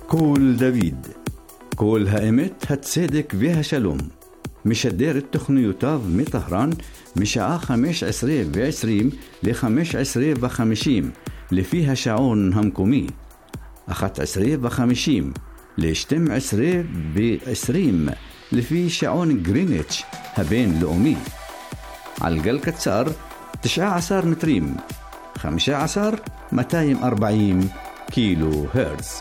קול דוד, קול האמת, הצדק והשלום. משדר את תוכניותיו מטהרן משעה 15:20 ל-15:50 לפי השעון המקומי, 11:50 ל-12:20 לפי שעון גריניץ' הבינלאומי. על גל קצר 19 מטרים, 15,240 קילו הרץ.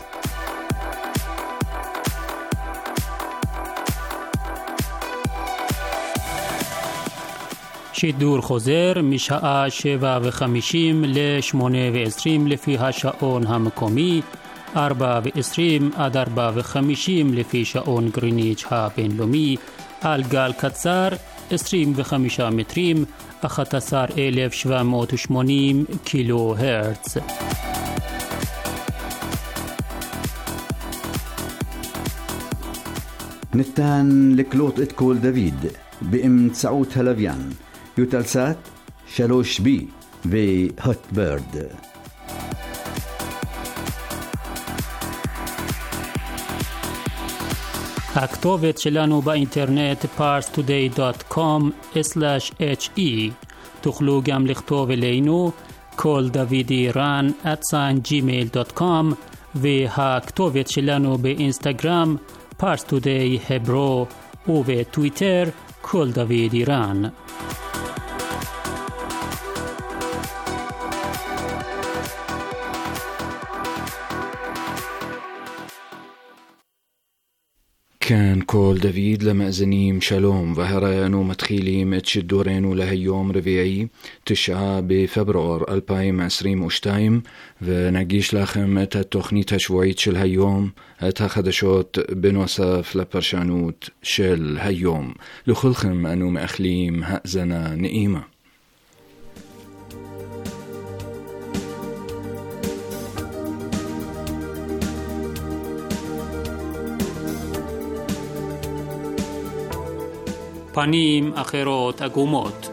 שידור חוזר משעה 7:50 ל-8:20 לפי השעון המקומי, 4:20 עד 4:50 לפי שעון גריניץ' הבינלאומי, על גל קצר 25 מטרים, 11,780 קילו הרץ. ניתן לקלוט את קול דוד באמצעות הלוויין, יוטלסאט 3B והוטברד. הכתובת שלנו באינטרנט parstoday.com/he. תוכלו גם לכתוב אלינו קול דוד איראן @gmail.com, והכתובת שלנו באינסטגרם parstoday hebro ובטוויטר קול דוד איראן. كان كول دافيد لمأذنين شالوم وهرانو متخيلين اتشدورينو لهيوم ربيعي 9 بفبراير 2022 ونجيش لكم اتا التخنيت الشويت شل هيوم اتا خدشوت بنوصف لبرشانوت شل هيوم لخلخم انو مأخليم هأزنا نئيمة. פנים אחרות עגומות.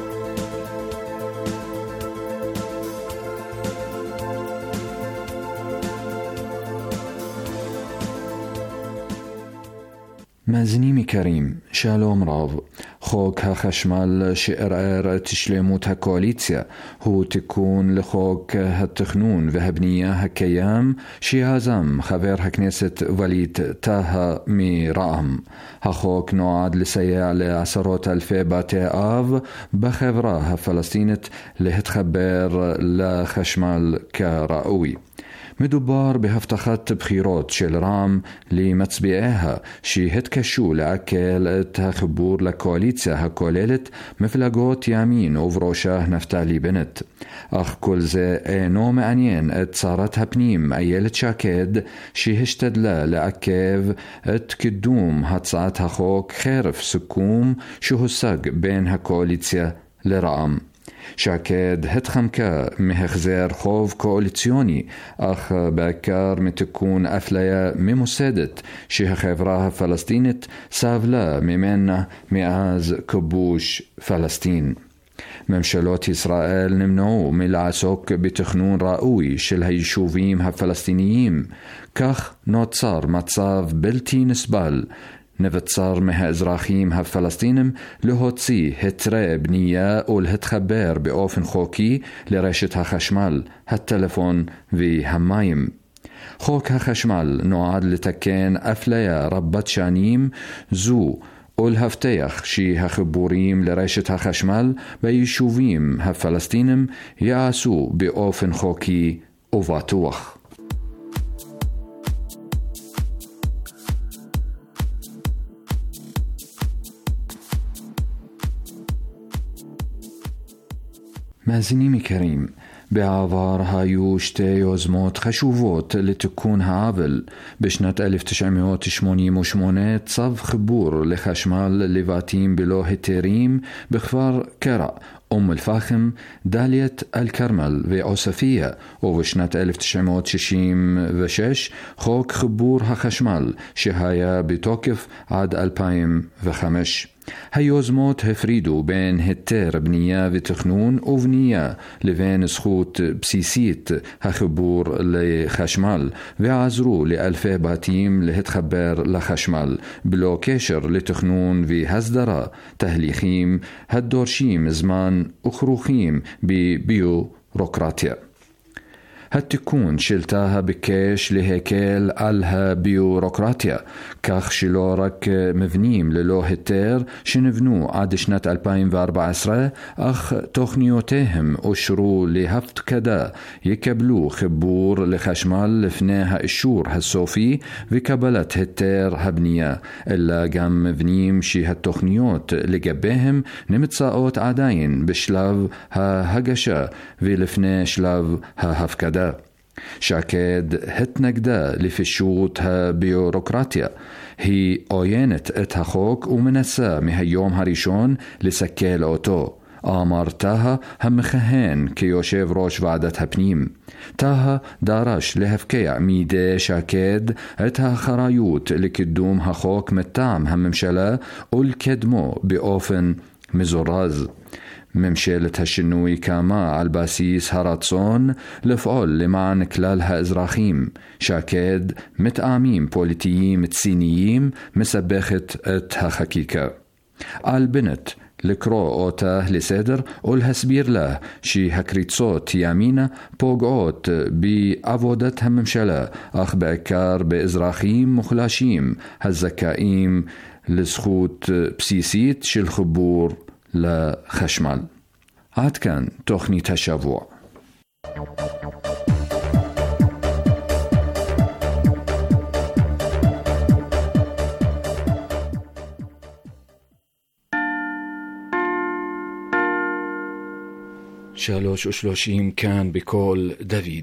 מאזינים יקרים, שלום רב. חוק החשמל שערער את שלמות הקואליציה הוא תיקון לחוק התכנון והבנייה הקיים שיזם חבר הכנסת וליד טאהא מרע"מ. החוק נועד לסייע לעשרות אלפי בתי אב בחברה הפלסטינית להתחבר לחשמל כראוי. מדובר בהבטחת בחירות של רע"מ למצביעיה שהתקשו לעכל את החיבור לקואליציה הכוללת מפלגות ימין ובראשה נפתלי בנט. אך כל זה אינו מעניין את שרת הפנים איילת שקד שהשתדלה לעכב את קידום הצעת החוק חרף סיכום שהושג בין הקואליציה לרע"מ. שקד התחמקה מהחזר חוב קואליציוני, אך בעיקר מתיקון אפליה ממוסדת שהחברה הפלסטינית סבלה ממנה מאז כיבוש פלסטין. ממשלות ישראל נמנעו מלעסוק בתכנון ראוי של היישובים הפלסטיניים, כך נוצר מצב בלתי נסבל. נבצר מהאזרחים הפלסטינים להוציא היתרי בנייה ולהתחבר באופן חוקי לרשת החשמל, הטלפון והמים. חוק החשמל נועד לתקן אפליה רבת שנים זו ולהבטיח שהחיבורים לרשת החשמל ביישובים הפלסטינים יעשו באופן חוקי ובטוח. מאזינים יקרים, בעבר היו שתי יוזמות חשובות לתיקון העוול. בשנת 1988 צו חיבור לחשמל לבתים בלא היתרים בכפר קרע, אום אל-פחם, דאלית אל-כרמל ועוספיה, ובשנת 1966 חוק חיבור החשמל שהיה בתוקף עד 2005. היוזמות הפרידו בין היתר בנייה ותכנון ובנייה לבין זכות בסיסית החיבור לחשמל, ועזרו לאלפי בתים להתחבר לחשמל בלא קשר לתכנון והסדרה, תהליכים הדורשים זמן וכרוכים בביורוקרטיה. התיקון של טאהא ביקש להקל על הביורוקרטיה, כך שלא רק מבנים ללא היתר שנבנו עד שנת 2014, אך תוכניותיהם אושרו להפקדה, יקבלו חיבור לחשמל לפני האישור הסופי וקבלת היתר הבנייה, אלא גם מבנים שהתוכניות לגביהם נמצאות עדיין בשלב ההגשה ולפני שלב ההפקדה. שקד התנגדה לפישוט הביורוקרטיה. היא עוינת את החוק ומנסה מהיום הראשון לסכל אותו, אמר טאהא המכהן כיושב ראש ועדת הפנים. טאהא דרש להפקיע מידי שקד את האחריות לקידום החוק מטעם הממשלה ולקדמו באופן מזורז. ממשלת השינוי קמה על בסיס הרצון לפעול למען כלל האזרחים. שקד, מטעמים פוליטיים ציניים, מסבכת את החקיקה. על בנט לקרוא אותה לסדר ולהסביר לה שהקריצות ימינה פוגעות בעבודת הממשלה, אך בעיקר באזרחים מוחלשים הזכאים לזכות בסיסית של חיבור לחשמל. עד כאן תוכנית השבוע. שלוש ושלושים כאן בקול דוד.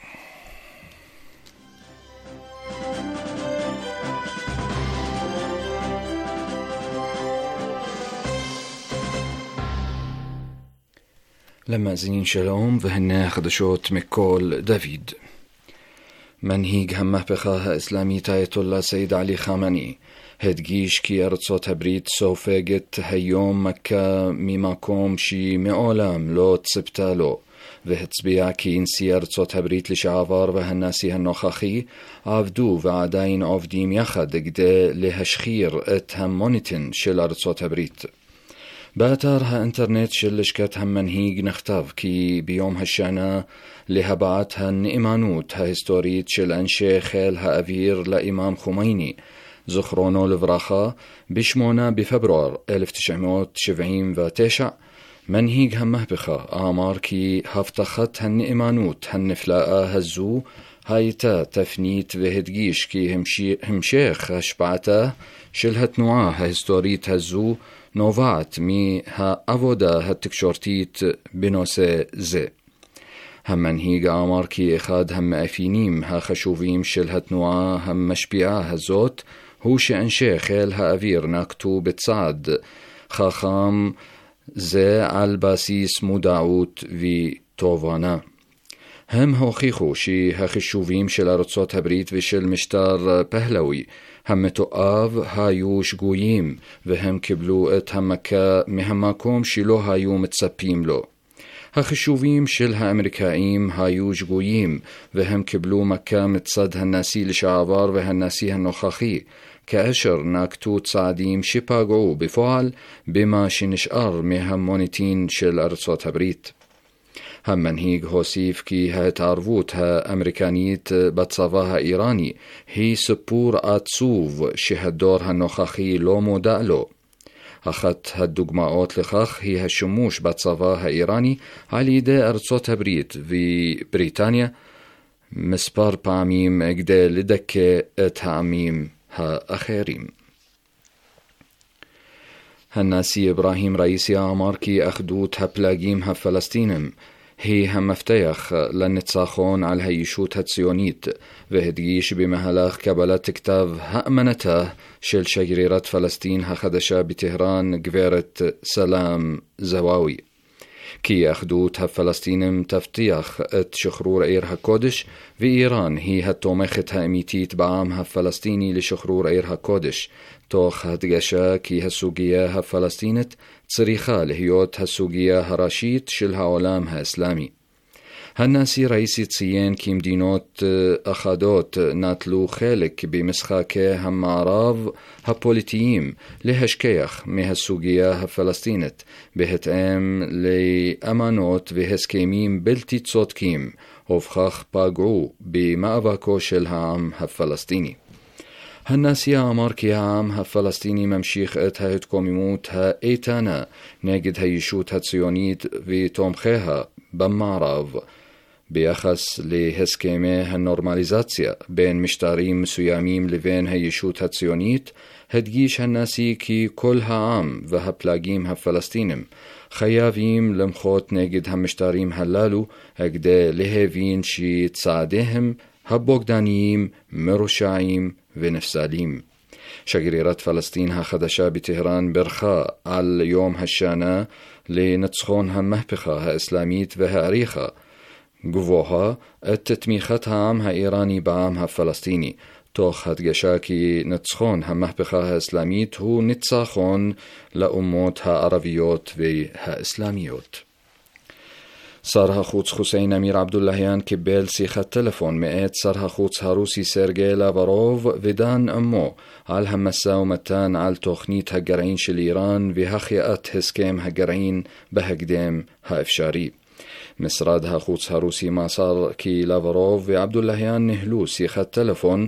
למאזינים שלום, והנה החדשות מקול דוד. מנהיג המהפכה האסלאמית אייתוללה סייד עלי חמני הדגיש כי ארצות הברית סופגת היום מכה ממקום שמעולם לא צפתה לו, והצביע כי נשיא ארצות הברית לשעבר והנשיא הנוכחי עבדו ועדיין עובדים יחד כדי להשחיר את המוניטין של ארצות הברית. באתר האינטרנט של לשכת המנהיג נכתב כי ביום השנה להבעת הנאמנות ההיסטורית של אנשי חיל האוויר לאימאם חומייני, זכרונו לברכה, ב8 בפברואר 1979, מנהיג המהפכה אמר כי הבטחת הנאמנות הנפלאה הזו הייתה תפנית, והדגיש כי המשך השפעתה של התנועה ההיסטורית הזו נובעת מהעבודה התקשורתית בנושא זה. המנהיג אמר כי אחד המאפיינים החשובים של התנועה המשפיעה הזאת הוא שאנשי חיל האוויר נקטו בצעד חכם זה על בסיס מודעות ותובנה. הם הוכיחו שהחישובים של ארצות הברית ושל משטר פהלוי המתועב היו שגויים, והם קיבלו את המכה מהמקום שלא היו מצפים לו. החישובים של האמריקאים היו שגויים, והם קיבלו מכה מצד הנשיא לשעבר והנשיא הנוכחי, כאשר נקטו צעדים שפגעו בפועל במה שנשאר מהמוניטין של ארצות הברית. המנהיג הוסיף כי ההתערבות האמריקנית בצבא האיראני היא סיפור עצוב שהדור הנוכחי לא מודע לו. אחת הדוגמאות לכך היא השימוש בצבא האיראני על ידי ארצות הברית ובריטניה מספר פעמים כדי לדכא את העמים האחרים. הנשיא אברהים ראיסי אמר כי אחדות הפלגים הפלסטינים היא המפתח לניצחון על הישות הציונית, והדגיש במהלך קבלת כתב האמנתה של שגרירת פלסטין החדשה בטהרן, גברת סלאם זוואוי. כי אחדות הפלסטינים תבטיח את שחרור עיר הקודש, ואיראן היא התומכת האמיתית בעם הפלסטיני לשחרור עיר הקודש, תוך הדגשה כי הסוגיה הפלסטינית צריכה להיות הסוגיה הראשית של העולם האסלאמי. הנשיא ראיסי ציין כי מדינות אחדות נטלו חלק במשחקי המערב הפוליטיים להשכיח מהסוגיה הפלסטינית בהתאם לאמנות והסכמים בלתי צודקים, ובכך פגעו במאבקו של העם הפלסטיני. הנשיא אמר כי העם הפלסטיני ממשיך את ההתקוממות האיתנה נגד הישות הציונית ותומכיה במערב. ביחס להסכמי הנורמליזציה בין משטרים מסוימים לבין הישות הציונית, הדגיש הנשיא כי כל העם והפלגים הפלסטינים חייבים למחות נגד המשטרים הללו כדי להבין שצעדיהם הבוגדניים מרושעים ונפסלים. שגרירת פלסטין החדשה בטהרן ברכה על יום השנה לניצחון המהפכה האסלאמית והעריכה גבוהה את תמיכת העם האיראני בעם הפלסטיני, תוך הדגשה כי ניצחון המהפכה האסלאמית הוא ניצחון לאומות הערביות והאסלאמיות. שר החוץ חוסיין אמיר עבדולהיאן קיבל שיחת טלפון מאת שר החוץ הרוסי סרגי לברוב ודן עמו על המשא ומתן על תוכנית הגרעין של איראן והחייאת הסכם הגרעין בהקדם האפשרי. משרד החוץ הרוסי מסר כי לברוב ועבדולהיאן ניהלו שיחת טלפון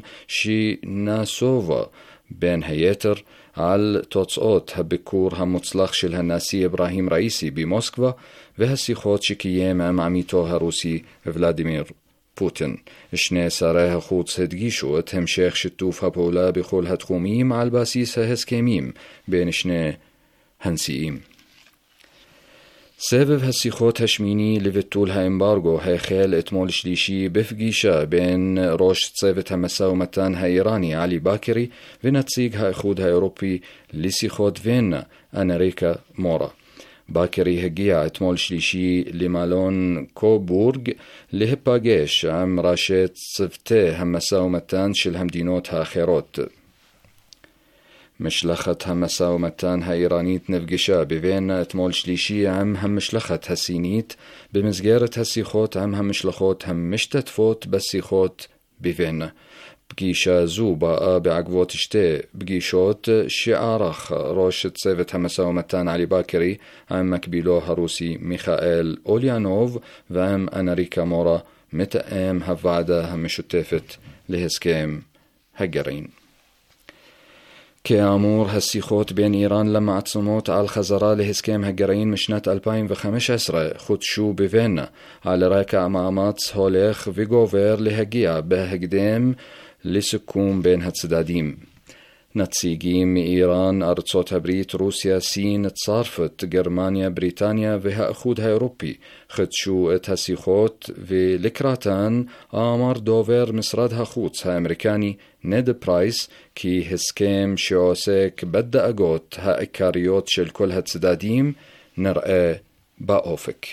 שנסובה בין היתר על תוצאות הביקור המוצלח של הנשיא אברהים ראיסי במוסקבה והשיחות שקיים עם עמיתו הרוסי ולדימיר פוטין. שני שרי החוץ הדגישו את המשך שיתוף הפעולה בכל התחומים על בסיס ההסכמים בין שני הנשיאים. סבב השיחות השמיני לביטול האמברגו החל אתמול שלישי בפגישה בין ראש צוות המשא ומתן האיראני עלי באקרי ונציג האיחוד האירופי לשיחות וינה אנריקה מורה. באקרי הגיע אתמול שלישי למלון קובורג להיפגש עם ראשי צוותי המשא ומתן של המדינות האחרות. משלחת המשא ומתן האיראנית נפגשה בווינה אתמול שלישי עם המשלחת הסינית במסגרת השיחות עם המשלחות המשתתפות בשיחות בווינה. פגישה זו באה בעקבות שתי פגישות שערך ראש צוות המשא ומתן עלי באקרי עם מקבילו הרוסי מיכאל אוליאנוב ועם אנריקה מורה מתאם הוועדה המשותפת להסכם הגרעין. כאמור, השיחות בין איראן למעצמות על חזרה להסכם הגרעין משנת 2015 חודשו בווינה על רקע מאמץ הולך וגובר להגיע בהקדם לסיכום בין הצדדים. נציגים מאיראן, ארצות הברית, רוסיה, סין, צרפת, גרמניה, בריטניה והאיחוד האירופי חידשו את השיחות, ולקראתן אמר דובר משרד החוץ האמריקני נד פרייס כי הסכם שעוסק בדאגות העיקריות של כל הצדדים נראה באופק.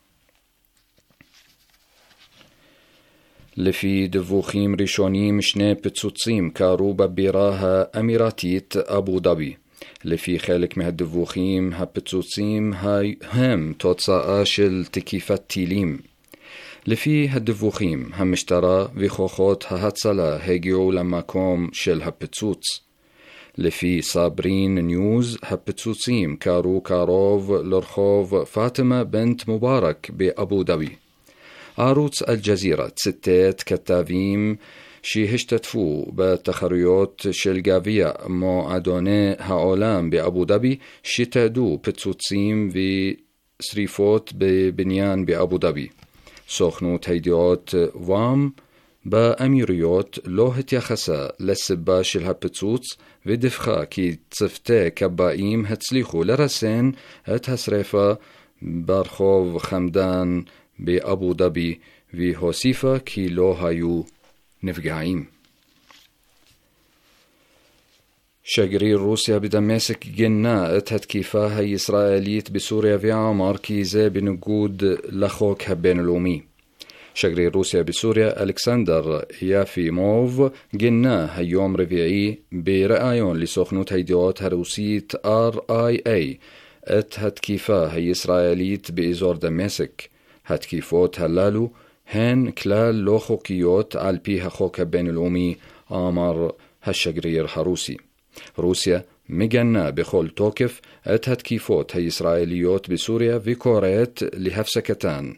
לפי דיווחים ראשונים, שני פיצוצים קרו בבירה האמירתית אבו דאבי. לפי חלק מהדיווחים, הפיצוצים הם תוצאה של תקיפת טילים. לפי הדיווחים, המשטרה וכוחות ההצלה הגיעו למקום של הפיצוץ. לפי סברין ניוז, הפיצוצים קרו קרוב לרחוב פאטמה בנט מובארק באבו דאבי. ערוץ אל-ג'זירה ציטט כתבים שהשתתפו בתחרויות של גביע מועדוני העולם באבו דאבי שתעדו פיצוצים ושריפות בבניין באבו דאבי. סוכנות הידיעות וואם באמירויות לא התייחסה לסיבה של הפיצוץ ודיווחה כי צוותי כבאים הצליחו לרסן את השריפה ברחוב חמדן באבו דאבי, והוסיפה כי לא היו נפגעים. شجرير روسيا بدمشق جنا تتكيفها إسرائيليت بسوريا وعمر كيزة بنقود لخوك بين الأمي. شجرير روسيا بسوريا ألكسندر يافيموف جنا يوم ربيعي برأيون لسخنوت هيديوت هروسيت RIA هتكيفها إسرائيليت بإزور دمشق. هتكيفوت هلالو هن كلال لوخوكيوت على بيها خوك بين الأمي آمر هالشجرير هروسي. روسيا مجنة بخول توكف هتكيفوت هي إسرائيليوت بسوريا في كوريت لهفسكتان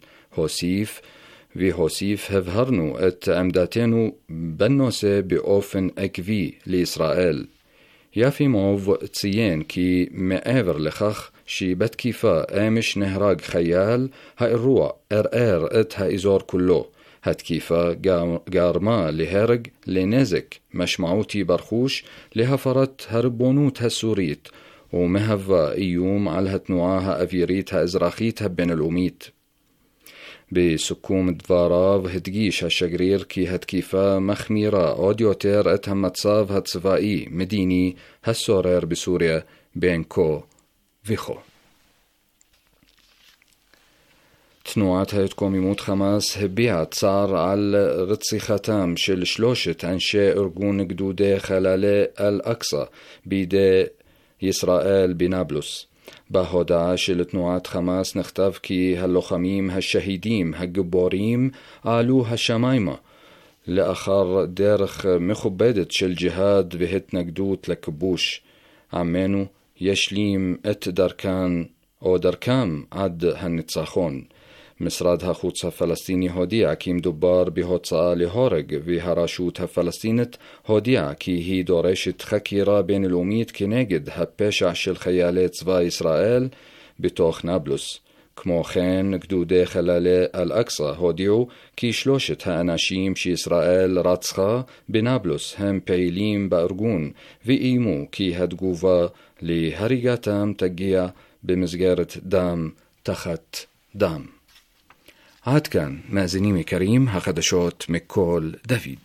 هوسيف هفهرنو أمداتينو بنوسي بأوفن أكفي لإسرائيل. يافيموف تسيين كي معاور لخخ شي بتكيفا آمش نهراج خيال هاي الروا ها إزور كله هتكيفا قارما لهرج لنزك مشمعوتي برخوش لهفرت هربونوت هالسوريت ومهفا إيوم على هتنوعها أفيريتها إزراخيتها بين الأميت. بسكوم دفاراف هتجيش هالشجرير كي هتكيفا مخميرة أوديوتير متصاف هتصفائي مديني هالسورير بسوريا بينكو فيخو. تنوعات هيتكم يموت خماس هبيعت صار على رتصي ختام شل شلوشة أنشاء أرجون جدودة خلال الأقصى بيد إسرائيل بنابلس. بهودا شل تنوعات خماس نختاف كي هاللخميم هالشهيديم هالجبوريم آلو هالشمايمة لآخر دارخ مخبدت شل جهاد بهت نجدوت لكبوش عمانو يشليم دركان أو دركام عد هالنتصاخون. مصراد هخوتها فلسطيني هوديع كيم دبار بهوتسا لهورج في هراشوتها فلسطينة هوديع كي هي دورشت خكيرة بين الأميد كنجد هبشع شل خيالات زوا إسرائيل بتوخ نابلس. كمو خين جدودة خلال الأقصى هوديو كي شلوشت هأناشيم شي إسرائيل راتسخا بنابلس هم بيليم بأرجون في إيمو كي هدقوفا لهريجاتام تجيا بمزجارة دام تخت دام. عاد كان مازنيمي كريم هخدشوت مكول دافيد.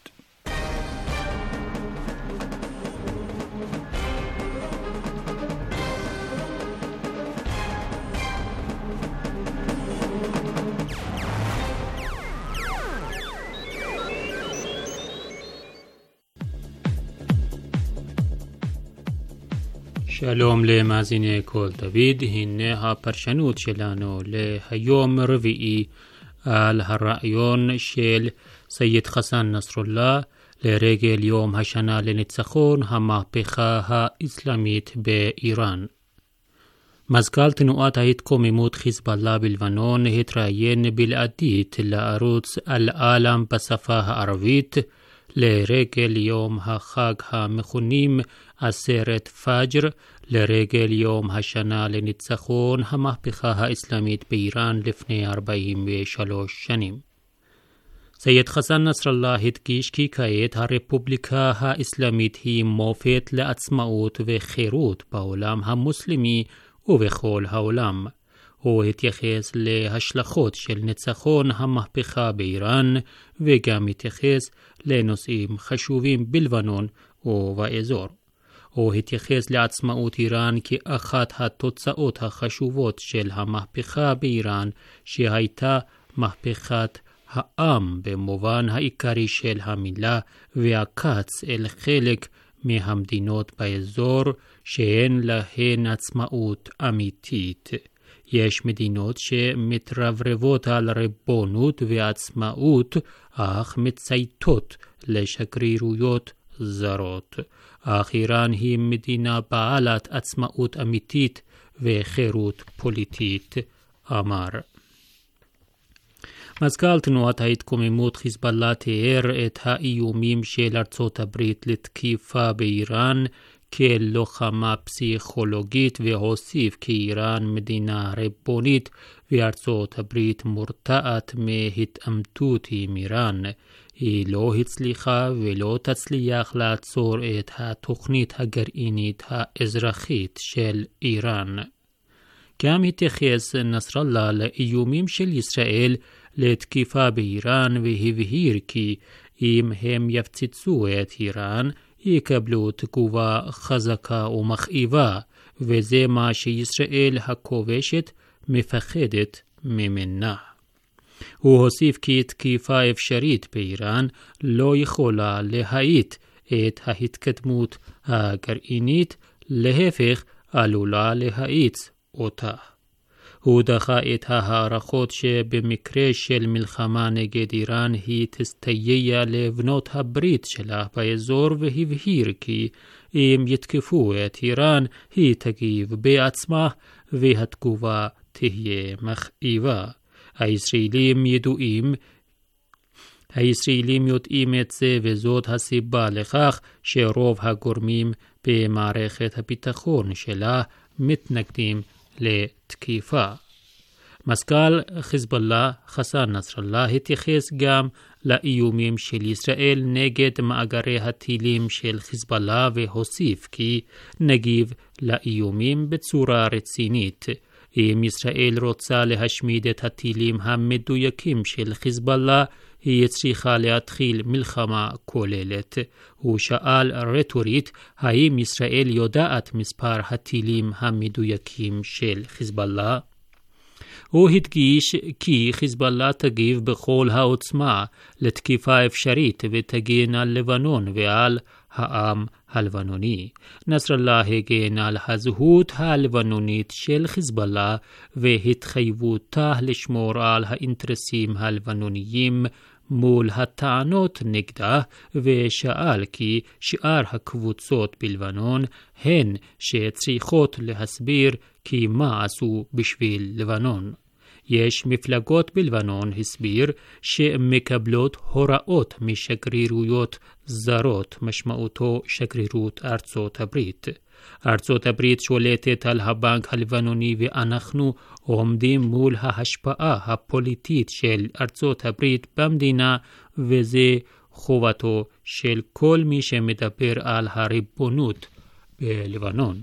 שלום למאזיני כל דוד, הנה הפרשנות שלנו להיום רביעי על הרעיון של סייד חסן נסראללה לרגל יום השנה לניצחון המהפכה האסלאמית באיראן. מזכ"ל תנועת ההתקוממות חיזבאללה בלבנון התראיין בלעדית לערוץ אל-עאלם בשפה הערבית לרגל יום החג המכונים עצרת פג'ר לרגל יום השנה לניצחון המהפכה האסלאמית באיראן לפני 43 שנים. סייד חסן נסראללה הדגיש כי כעת הרפובליקה האסלאמית היא מופת לעצמאות וחירות בעולם המוסלמי ובכל העולם. הוא התייחס להשלכות של ניצחון המהפכה באיראן וגם התייחס לנושאים חשובים בלבנון ובאזור. הוא התייחס לעצמאות איראן כאחת התוצאות החשובות של המהפכה באיראן שהייתה מהפכת העם במובן העיקרי של המילה והקץ אל חלק מהמדינות באזור שהן להן עצמאות אמיתית. יש מדינות שמתרברבות על ריבונות ועצמאות אך מצייתות לשגרירויות זרות. אך איראן היא מדינה בעלת עצמאות אמיתית וחירות פוליטית, אמר. מזכ"ל תנועת ההתקוממות חיזבאללה תיאר את האיומים של ארצות הברית לתקיפה באיראן כלוחמה פסיכולוגית והוסיף כי איראן מדינה ריבונית וארצות הברית מורתעת מהתעמתות עם איראן. היא לא הצליחה ולא תצליח לעצור את התוכנית הגרעינית האזרחית של איראן. גם התייחס נסראללה לאיומים של ישראל לתקיפה באיראן והבהיר כי אם הם יפציצו את איראן, יקבלו תגובה חזקה ומכאיבה, וזה מה שישראל הכובשת מפחדת ממנה. הוא הוסיף כי תקיפה אפשרית באיראן לא יכולה להאט את ההתקדמות הגרעינית, להפך עלולה להאיץ אותה. הוא דחה את ההערכות שבמקרה של מלחמה נגד איראן היא תסתייע לבנות הברית שלה באזור, והבהיר כי אם יתקפו את איראן היא תגיב בעצמה והתגובה תהיה מכאיבה. הישראלים יודעים את זה, וזאת הסיבה לכך שרוב הגורמים במערכת הביטחון שלה מתנגדים לתקיפה. מזכ"ל חיזבאללה חסן נסראללה התייחס גם לאיומים של ישראל נגד מאגרי הטילים של חיזבאללה, והוסיף כי נגיב לאיומים בצורה רצינית. אם ישראל רוצה להשמיד את הטילים המדויקים של חיזבאללה, היא צריכה להתחיל מלחמה כוללת. הוא שאל רטורית האם ישראל יודעת מספר הטילים המדויקים של חיזבאללה. הוא הדגיש כי חיזבאללה תגיב בכל העוצמה לתקיפה אפשרית ותגן על לבנון ועל העם הלבנוני. נסראללה הגן על הזהות הלבנונית של חיזבאללה והתחייבותה לשמור על האינטרסים הלבנוניים מול הטענות נגדה, ושאל כי שאר הקבוצות בלבנון הן שצריכות להסביר כי מה עשו בשביל לבנון. יש מפלגות בלבנון, הסביר, שמקבלות הוראות משגרירויות זרות, משמעותו שגרירות ארצות הברית. ארצות הברית שולטת על הבנק הלבנוני, ואנחנו עומדים מול ההשפעה הפוליטית של ארצות הברית במדינה, וזה חובתו של כל מי שמדבר על הריבונות בלבנון.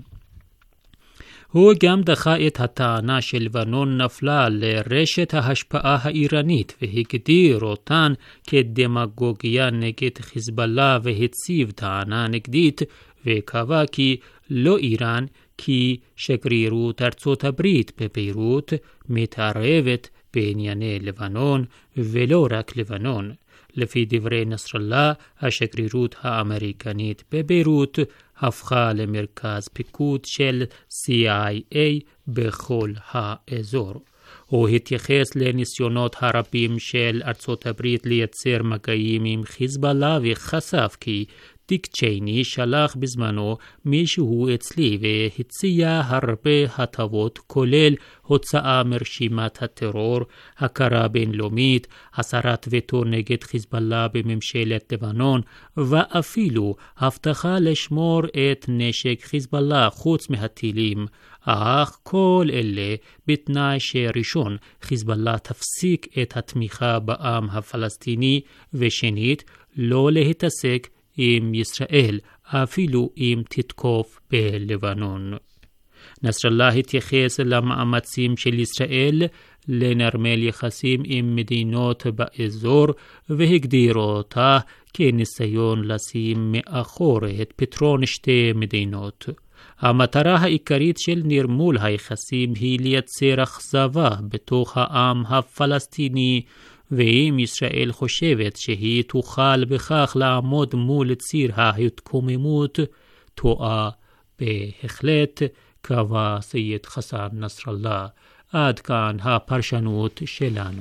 הוא גם דחה את הטענה שלבנון נפלה לרשת ההשפעה האיראנית, והגדיר אותן כדמגוגיה נגד חיזבאללה, והציב טענה נגדית וקבע כי לא איראן כי שגרירות ארצות הברית בביירות מתערבת בענייני לבנון, ולא רק לבנון. לפי דברי נסראללה, השגרירות האמריקנית בביירות הפכה למרכז פיקוד של CIA בכל האזור. הוא התייחס לניסיונות הרבים של ארצות הברית לייצר מגעים עם חיזבאללה, וחשף כי דיק צ'ייני שלח בזמנו מישהו אצלי והציע הרבה הטבות, כולל הוצאה מרשימת הטרור, הכרה בינלאומית, הסרת וטו נגד חיזבאללה בממשלת לבנון, ואפילו הבטחה לשמור את נשק חיזבאללה חוץ מהטילים. אך כל אלה בתנאי שראשון, חיזבאללה תפסיק את התמיכה בעם הפלסטיני, ושנית, לא להתעסק עם ישראל, אפילו אם תתקוף בלבנון. נסראללה התייחס למאמצים של ישראל לנרמל יחסים עם מדינות באזור, והגדיר אותה כניסיון לשים מאחור את פתרון שתי מדינות. המטרה העיקרית של נרמול היחסים היא לייצר אכזבה בתוך העם הפלסטיני, ואם ישראל חושבת שהיא תוכל בכך לעמוד מול ציר ההתקוממות, טועה בהחלט, קבע סייד חסן נסראללה. עד כאן הפרשנות שלנו.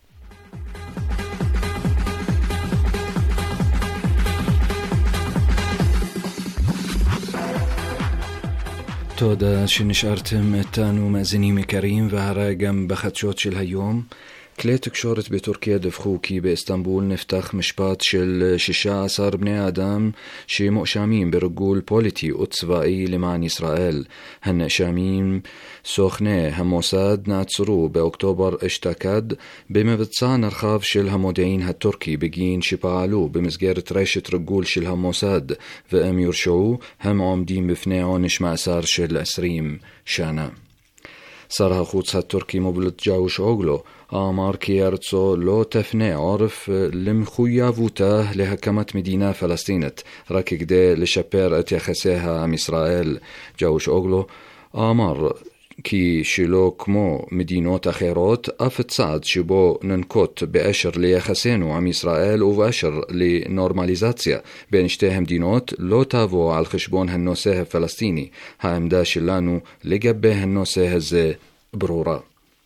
תודה שנשארתם איתנו מאזינים יקרים, והרי גם בחדשות של היום. כלי תקשורת בטורקיה דווחו כי באיסטנבול נפתח משפט של 16 בני אדם שמואשמים בריגול פוליטי וצבאי למען ישראל. הנאשמים סוכני המוסד נעצרו באוקטובר אשתקד במבצע נרחב של המודיעין הטורקי בגין שפעלו במסגרת רשת ריגול של המוסד, והם יורשעו הם עומדים בפני עונש מאסר של 20 שנה. שר החוץ הטורקי מובלט ג'אוש אוגלו אמר כי ארצו לא תפנה עורף למחויבותה להקמת מדינה פלסטינית רק כדי לשפר את יחסיה עם ישראל. ג'אוש אוגלו אמר כי שלא כמו מדינות אחרות, אף צעד שבו ננקוט באשר ליחסינו עם ישראל ובאשר לנורמליזציה בין שתי המדינות לא תבוא על חשבון הנושא הפלסטיני. העמדה שלנו לגבי הנושא הזה ברורה.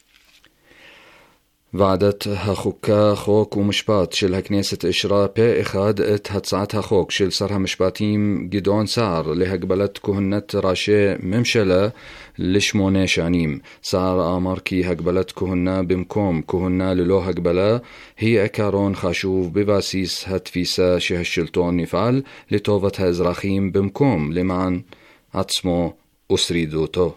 ועדת החוקה, חוק ומשפט של הכנסת אישרה פה אחד את הצעת החוק של שר המשפטים גדעון סער להגבלת כהונת ראשי ממשלה ל8 שנים. סער אמר כי הגבלת כהונה במקום כהונה ללא הגבלה היא עיקרון חשוב בבסיס התפיסה שהשלטון יפעל לטובת האזרחים במקום למען עצמו ושרידותו.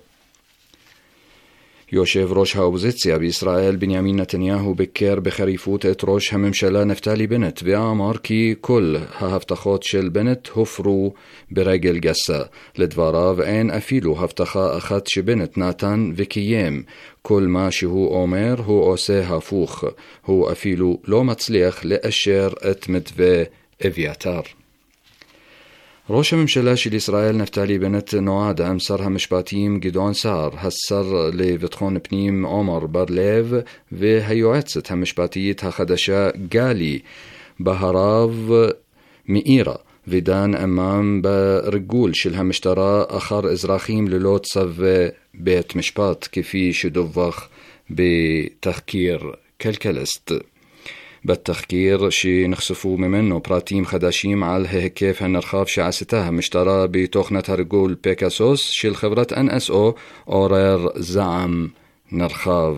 יושב ראש האופוזיציה בישראל בנימין נתניהו ביקר בחריפות את ראש הממשלה נפתלי בנט ואמר כי כל ההבטחות של בנט הופרו ברגל גסה. לדבריו אין אפילו הבטחה אחת שבנט נתן וקיים. כל מה שהוא אומר הוא עושה הפוך. הוא אפילו לא מצליח לאשר את מתווה אביתר. ראש הממשלה של ישראל נפתלי בנט נועד עם שר המשפטים גדעון סער, השר לביטחון פנים עומר בר לב והיועצת המשפטית החדשה גלי בהרב מאירה ודן עמם ברגול של המשטרה אחר אזרחים ללא צווי בית משפט כפי שדווח בתחקיר כלכליסט. בתחקיר שנחשפו ממנו פרטים חדשים על ההיקף הנרחב שעשתה המשטרה בתוכנת הרגול פגסוס של חברת NSO עורר זעם נרחב.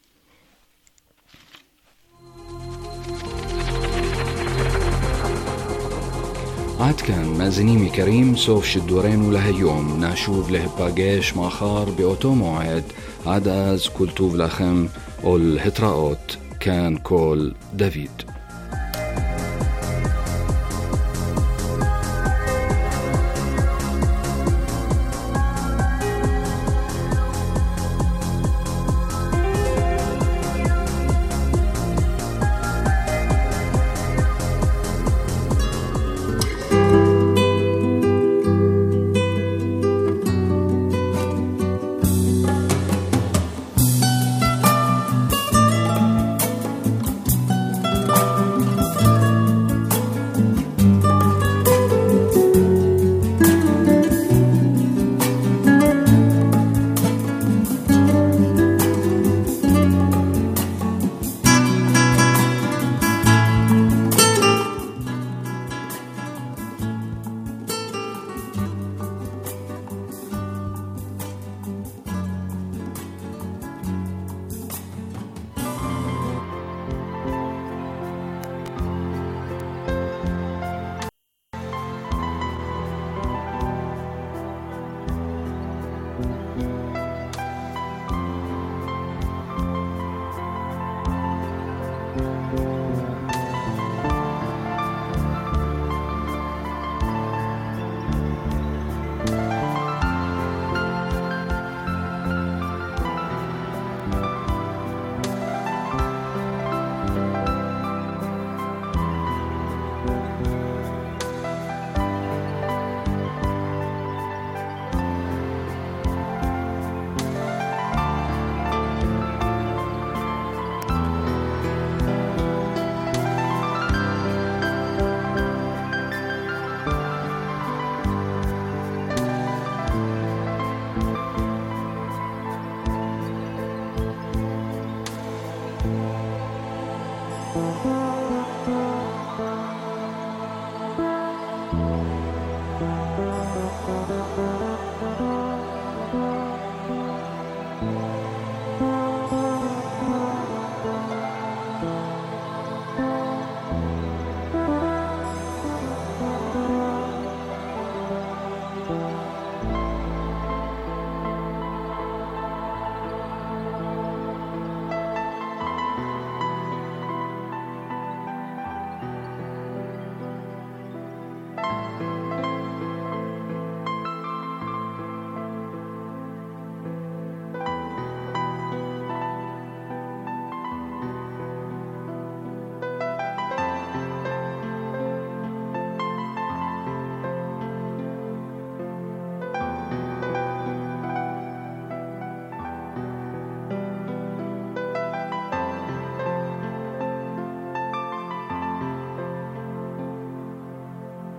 עד כאן מאזינים יקרים, סוף שידורנו להיום. נשוב להיפגש מחר באותו מועד. עד אז כל טוב לכם ולהתראות. كان كول دافيد.